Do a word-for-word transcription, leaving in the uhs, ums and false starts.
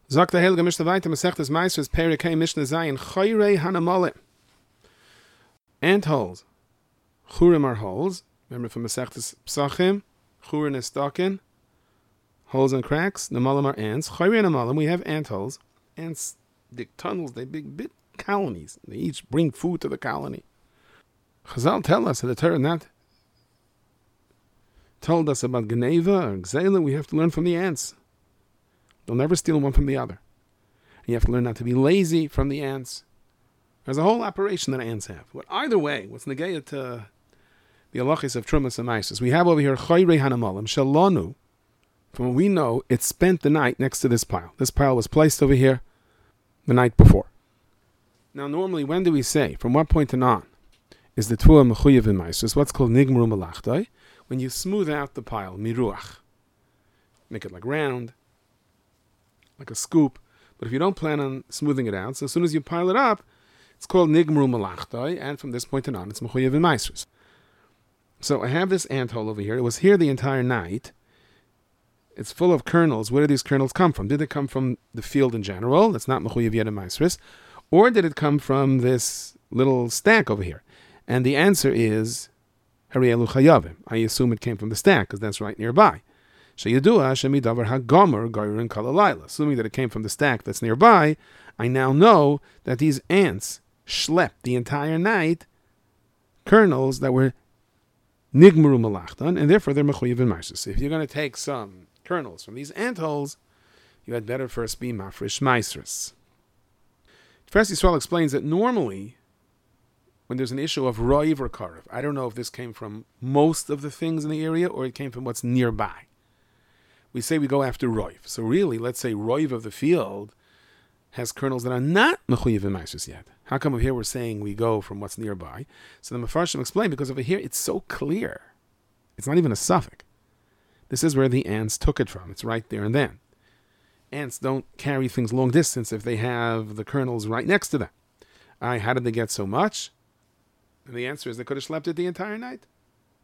Sagt der Heilige Mishnah weiter, Masechtes Maasros, Perek Hey Mishnah Zayin, Choyrei Hanamole. Ant holes. Churim are holes. Remember from Masechtes Psachim, Churin is stocking, holes and cracks. Namolim are ants. Choyrei Hanamolim, we have ant holes. Ants dig tunnels, they big bit colonies. They each bring food to the colony. Chazal tell us that the Torah not told us about Geneva or Gzela. We have to learn from the ants. They'll never steal one from the other. And you have to learn not to be lazy from the ants. There's a whole operation that ants have. But either way, what's negayah to the halachos of Trumas and Maisos? We have over here Choyrei Hanamolim Shalonu. From what we know, it spent the night next to this pile. This pile was placed over here the night before. Now, normally, when do we say, from what point and on, is the Tuah Mechuyev in Maisos? What's called Nigmru Malachtoi? When you smooth out the pile, Miruach. Make it like round, like a scoop. But if you don't plan on smoothing it out, so as soon as you pile it up, it's called Nigmru Malachtoi, and from this point and on, it's Mechuyev in Maisos. So I have this ant hole over here. It was here the entire night. It's full of kernels. Where did these kernels come from? Did they come from the field in general? That's not Mechuyev yet in Maisos. Or did it come from this little stack over here? And the answer is Harielu Chayavim. I assume it came from the stack, because that's right nearby. Sheyadua Shemidavar HaGomer Goyrin Kalalayla. Assuming that it came from the stack that's nearby, I now know that these ants schlepped the entire night kernels that were Nigmru Malachtan, and therefore they're Mechuyev in Maisos. If you're going to take some kernels from these ant holes, you had better first be Mafresh Maisros. First, Yisrael explains that normally, when there's an issue of roiv or karev, I don't know if this came from most of the things in the area or it came from what's nearby. We say we go after roiv. So really, let's say roiv of the field has kernels that are not mechuyev in maisos yet. How come over here we're saying we go from what's nearby? So the Mefarshim explain, because over here it's so clear. It's not even a suffix. This is where the ants took it from. It's right there and then. Ants don't carry things long distance if they have the kernels right next to them. Uh, how did they get so much? And the answer is they could have slept it the entire night.